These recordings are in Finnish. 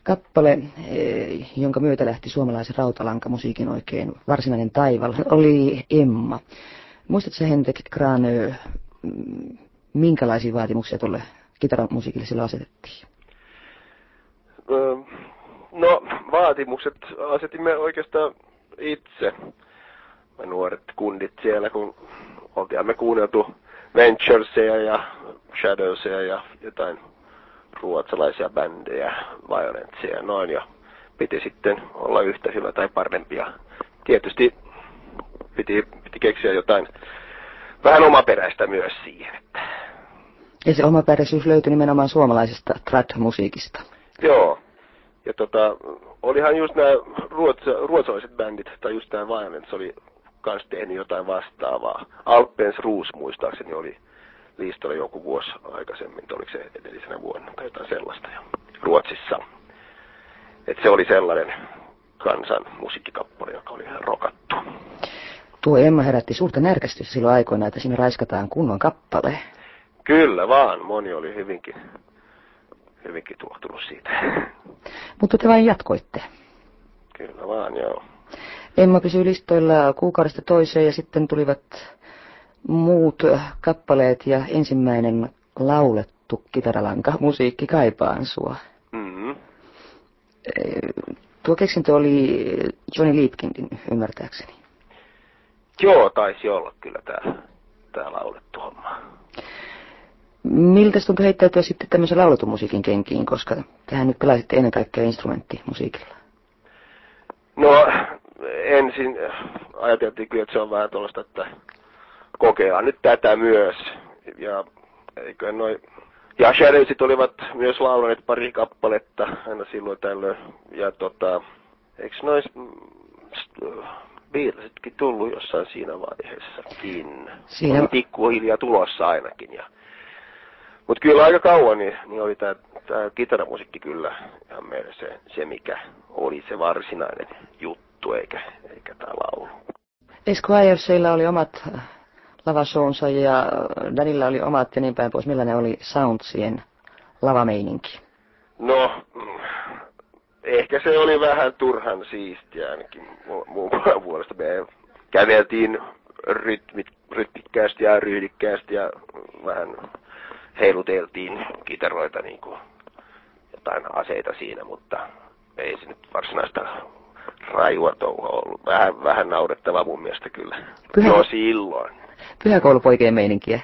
Kappale, jonka myötä lähti suomalaisen rautalankamusiikin oikein varsinainen taival, oli Emma. Muistatko Henrik Granö, minkälaisia vaatimuksia tuolle kitaramusiikille silloin asetettiin? No, vaatimukset asetimme oikeastaan itse. Me nuoret kundit siellä, kun oltiin me kuunneltu Venturesia ja Shadowsia ja jotain ruotsalaisia bändejä, Violencia ja noin, ja piti sitten olla yhtä hyvä tai parempia. Tietysti piti keksiä jotain vähän omaperäistä myös siihen. Että... Ja se omaperäisyys löytyi nimenomaan suomalaisesta trad-musiikista. Joo. Ja olihan just nämä ruotsalaiset bändit, tai just tämä Violence oli kans tehnyt jotain vastaavaa. Alpens Roos muistaakseni oli listalla joku vuosi aikaisemmin, oliko se edellisenä vuonna tai jotain sellaista jo Ruotsissa. Et se oli sellainen kansan musiikkikappale, joka oli ihan rokattu. Tuo Emma herätti suurta närkästystä silloin aikoina, että siinä raiskataan kunnon kappale. Kyllä vaan, moni oli hyvinkin tuohtunut siitä. Mutta te vain jatkoitte. Kyllä vaan, joo. Emma pysyi listoilla kuukaudesta toiseen ja sitten tulivat muut kappaleet ja ensimmäinen laulettu kitaralanka musiikki Kaipaan sua. Mm-hmm. Tuo keksintö oli Johnny Liebkindin, ymmärtääkseni. Joo, taisi olla kyllä tää laulettu homma. Miltä tuntui heittäytyä sitten tämmöisen lauletun musiikin kenkiin, koska tähän nyt pelaisitte ennen kaikkea instrumenttimusiikilla? No, ensin ajateltiin kyllä, että se on vähän tuollaista, että kokeillaan nyt tätä myös. Ja eikö ja Shadowsit olivat myös laulaneet pari kappaletta aina silloin tällöin. Ja eikö Beatlesitkin tullut jossain siinä vaiheessakin? Siinä oli pikkuhiljaa tulossa ainakin. Mutta kyllä aika kauan niin oli tää kitaramusiikki kyllä ihan meille se mikä oli se varsinainen juttu, eikä tää laulu. Esquireilla oli omat lavashownsa ja Danilla oli omat ja niin päin pois. Millainen oli Soundsien lavameininki? No, ehkä se oli vähän turhan siistiä ainakin muun puolesta. Me käveltiin rytmikkäästi ja ryhdikkäästi ja vähän heiluteltiin kitaroita niin kuin jotain aseita siinä, mutta ei se nyt varsinaista rajua touhua ollut. Vähän naurettavaa mun mielestä kyllä. No silloin. Pyhäkoulupoikien meininkiä.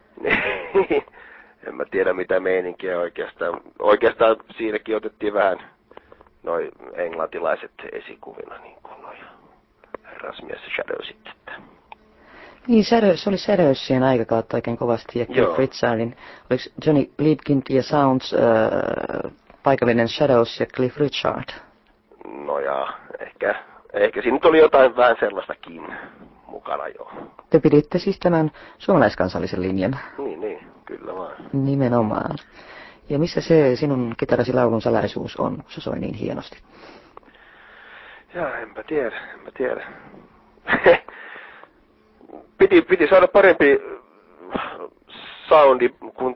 En mä tiedä mitä meininkiä oikeastaan. Oikeastaan siinäkin otettiin vähän noi englantilaiset esikuvina, niin kuin noi herrasmies Shadowsit. Niin, se oli Shadowsien aikakautta oikein kovasti, ja Cliff Richardin. Oliko Johnny Liebkind ja Sounds paikallinen Shadows ja Cliff Richard? No ja, ehkä siinä nyt oli jotain vähän sellaistakin mukana jo. Te piditte siis tämän suomalaiskansallisen linjan? Niin, kyllä vaan. Nimenomaan. Ja missä se sinun kitarasi laulun salaisuus on, kun se soi niin hienosti? Jaa, enpä tiedä. Piti saada parempi soundi kuin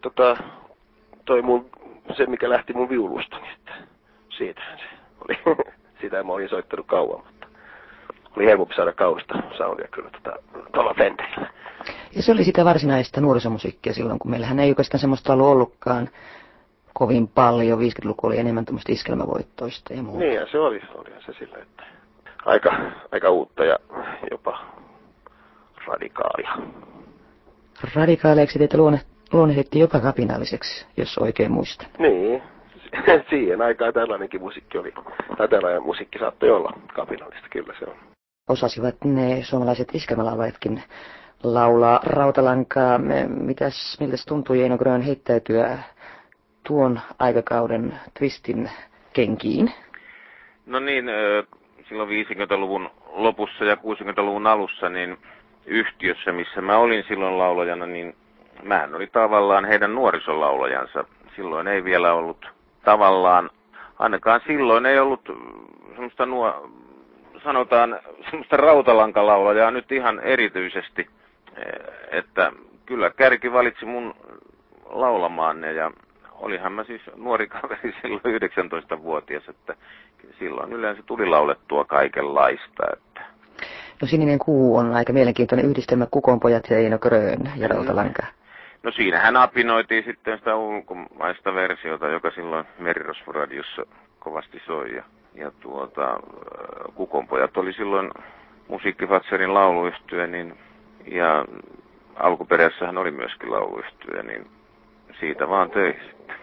se mikä lähti mun viulustani, että siitähän se oli. Sitä mä olin soittanut kauan, mutta oli helpompi saada kaunista soundia kyllä tuolla Fenderillä. Ja se oli sitä varsinaista nuorisomusiikkia silloin, kun meillähän ei oikeastaan semmoista ollutkaan kovin paljon. 50-luku oli enemmän tämmöistä iskelmävoittoista ja muuta. Niin, ja se olihan se sillä, että aika uutta ja jopa radikaalia. Radikaaleiksi teitä luonnehdittiin jopa kapinalliseksi, jos oikein muistan. Niin, siihen aikaan tällainenkin musiikki oli, tai tällainen musiikki saattoi olla kapinallista, kyllä se on. Osasivat ne suomalaiset iskelmälaulajatkin laulaa rautalankaa. Miltä tuntui Eino Grön heittäytyä tuon aikakauden twistin kenkiin? No niin, silloin 50-luvun lopussa ja 60-luvun alussa niin yhtiössä, missä mä olin silloin laulajana, niin mähän oli tavallaan heidän nuorisolaulajansa. Silloin ei vielä ollut tavallaan, ainakaan silloin ei ollut semmoista sanotaan semmoista rautalankalaulajaa nyt ihan erityisesti, että kyllä Kärki valitsi mun laulamaan ne ja olihan mä siis nuori kaveri silloin 19-vuotias, että silloin yleensä tuli laulettua kaikenlaista. Että. No Sininen kuu on aika mielenkiintoinen yhdistelmä, Kukonpojat ja Eino Grön ja Rautalanka. No siinähän apinoitiin sitten sitä ulkomaista versiota, joka silloin Merirosvoradiossa kovasti soi. Ja Kukonpojat oli silloin Musiikkifatserin lauluyhtye, niin, ja alkuperäissähän oli myöskin lauluyhtye, niin siitä vaan töihin sitten.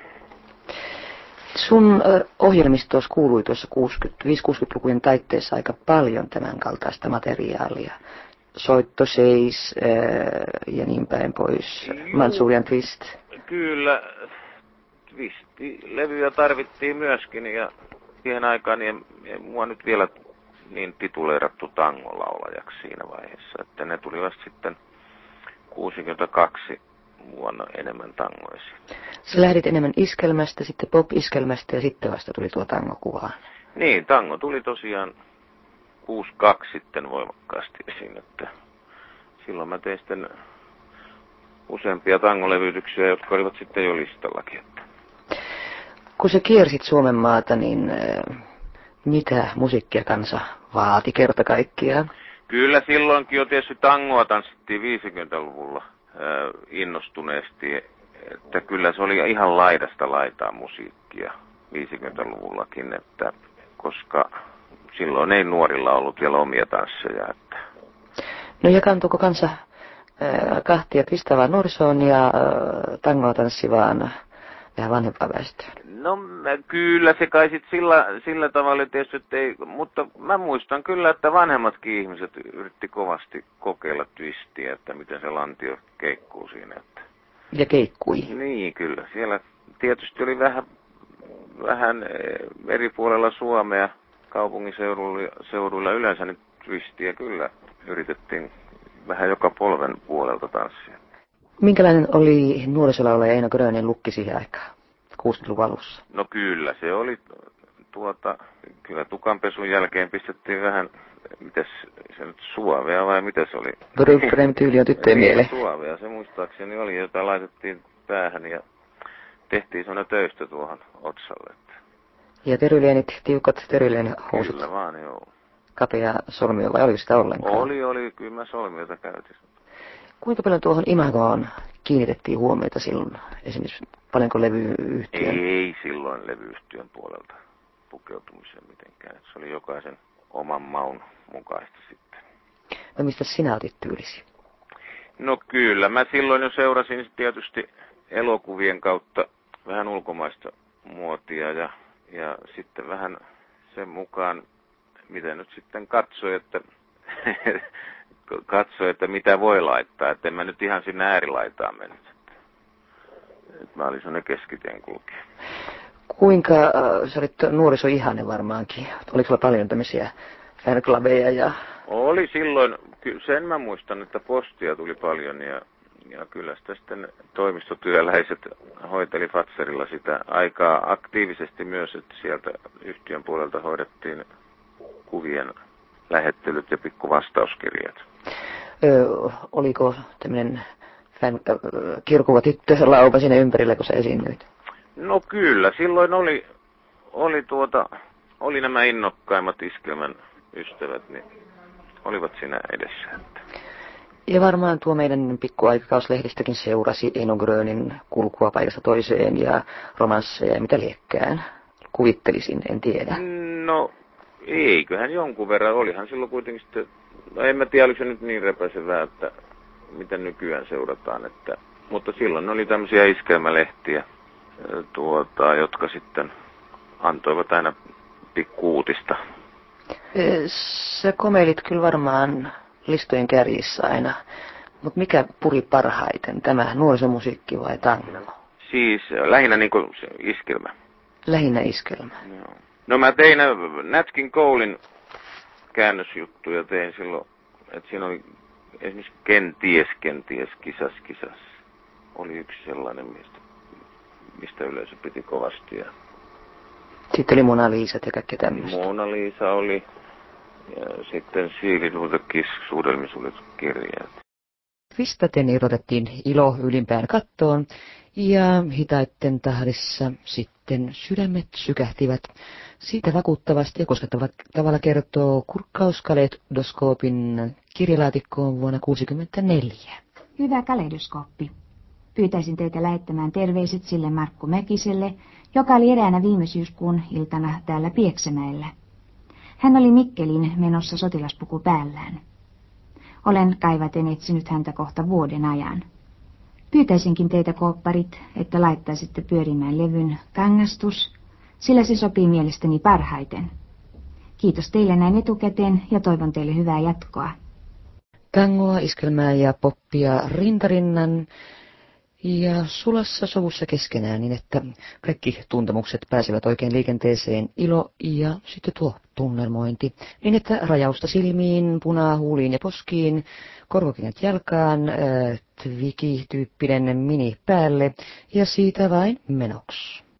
Sun ohjelmistossa kuului tuossa 50-60-lukujen taitteessa aika paljon tämän kaltaista materiaalia. Soitto seis ja niin päin pois. Manchurian Twist. Kyllä, Twist-levyjä tarvittiin myöskin ja siihen aikaan niin mua nyt vielä niin tituleerattu tangolaulajaksi siinä vaiheessa, että ne tulivat sitten 62 vuonna enemmän tangoisiin. Sä lähdit enemmän iskelmästä, sitten pop-iskelmästä ja sitten vasta tuli tuo tangokuvaan. Niin, tango tuli tosiaan 62 sitten voimakkaasti esiin, että silloin mä tein sitten useampia tangolevytyksiä, jotka olivat sitten jo listallakin. Että. Kun sä kiersit Suomen maata, niin mitä musiikkia kansa vaati kerta kaikkiaan? Kyllä silloinkin jo tietysti tangoa tanssittiin 50-luvulla innostuneesti, että kyllä se oli ihan laidasta laitaa musiikkia 50-luvullakin, että koska silloin ei nuorilla ollut vielä omia tansseja. Että. No jakaantuuko kansa kahtia pistävää nuorisoon ja tangoa tanssivaan vähän vanhempaa väestöön? No kyllä se kai sit sillä tavalla tietysti, että ei, mutta mä muistan kyllä, että vanhemmatkin ihmiset yritti kovasti kokeilla twistiä, että miten se lantio keikkuu siinä. Että. Ja keikkui. Niin kyllä, siellä tietysti oli vähän eri puolella Suomea, kaupungiseuduilla yleensä nyt twistiä kyllä yritettiin vähän joka polven puolelta tanssia. Minkälainen oli nuorisolaulaja Eino Grönin lukki siihen aikaan, 60-luvun alussa? No kyllä, se oli kyllä tukanpesun jälkeen pistettiin vähän, mitäs se nyt suovea vai mitä se oli? Brugström-tyyli on tyttöjen mieleen. Suovea, se muistaakseni oli, jota laitettiin päähän ja tehtiin sellainen töystö tuohon otsalle. Ja teryleenit, tiukat teryleenhousut. Kyllä vaan, joo. Kapea solmio vai oliko sitä ollenkaan? Oli, kyllä mä solmiota käytin. Kuinka paljon tuohon imagoon kiinnitettiin huomiota silloin? Esimerkiksi paljonko levyyhtiön? Ei silloin levyyhtiön puolelta pukeutumiseen mitenkään. Se oli jokaisen oman maun mukaista sitten. No mistä sinä otit tyylisi? No kyllä, mä silloin jo seurasin tietysti elokuvien kautta vähän ulkomaista muotia ja sitten vähän sen mukaan, mitä nyt sitten katsoi, että mitä voi laittaa, että en mä nyt ihan sinne äärilaitaan mennyt. Että mä olin sellainen keskitien kulkija. Kuinka, sä olit nuorisoihanne varmaankin, oliko sulla paljon tämmöisiä fanclubeja ja... Oli silloin, sen mä muistan, että postia tuli paljon ja kyllä sitä sitten toimistotyöläiset hoiteli Fatserilla sitä aikaa aktiivisesti myös, että sieltä yhtiön puolelta hoidettiin kuvien lähettelyt ja pikku vastauskirjat. Oliko tämmöinen kirkuva tyttölauma siinä ympärillä, kun sä esiinnyit? No kyllä, silloin oli nämä innokkaimmat iskelmän ystävät, niin olivat siinä edessä. Että. Ja varmaan tuo meidän pikkuaikakauslehdistäkin seurasi Eino Grönin kulkua paikasta toiseen ja romansseja ja mitä liekkään. Kuvittelisin, en tiedä. No eiköhän jonkun verran. Olihan silloin kuitenkin sitten, no en mä tiedä, oliko se nyt niin repäisevää, että miten nykyään seurataan. Että, mutta silloin oli tämmöisiä iskelmälehtiä, jotka sitten antoivat aina pikku-uutista. Sä komeilit kyllä varmaan listojen kärjissä aina, mutta mikä puri parhaiten, tämä nuorisomusiikki vai tango? Siis lähinnä niin kuin iskelmä. Lähinnä iskelmä. Joo. No mä tein Nat King Colen käännösjuttuja tein silloin, että siinä oli esimerkiksi kenties, kisas. Oli yksi sellainen, mistä yleisö piti kovasti. Ja sitten oli Mona Lisat ja kaikkea tämmöistä. Mona Lisa oli, ja sitten Siili Kiss, suudelmisuudet kirjat. Twistaten irrotettiin ilo ylimpään kattoon ja hitaitten tahdissa sitten sydämet sykähtivät. Siitä vakuuttavasti ja koskettavalla tavalla kertoo kurkkauskaleidoskoopin kirjalaatikkoon vuonna 1964. Hyvä kaleidoskooppi. Pyytäisin teitä lähettämään terveiset sille Markku Mäkiselle, joka oli eräänä viime syyskuun iltana täällä Pieksämäellä. Hän oli Mikkeliin menossa sotilaspuku päällään. Olen kaivaten etsinyt häntä kohta vuoden ajan. Pyytäisinkin teitä, koopparit, että laittaisitte pyörimään levyn Kangastus, sillä se sopii mielestäni parhaiten. Kiitos teille näin etukäteen ja toivon teille hyvää jatkoa. Tangoa, iskelmää ja poppia rintarinnan ja sulassa sovussa keskenään niin, että kaikki tuntemukset pääsevät oikein liikenteeseen, ilo ja sitten tuo tunnelmointi, niin että rajausta silmiin, punaa huuliin ja poskiin, korvokengät jalkaan, twiki-tyyppinen mini päälle ja siitä vain menoksi.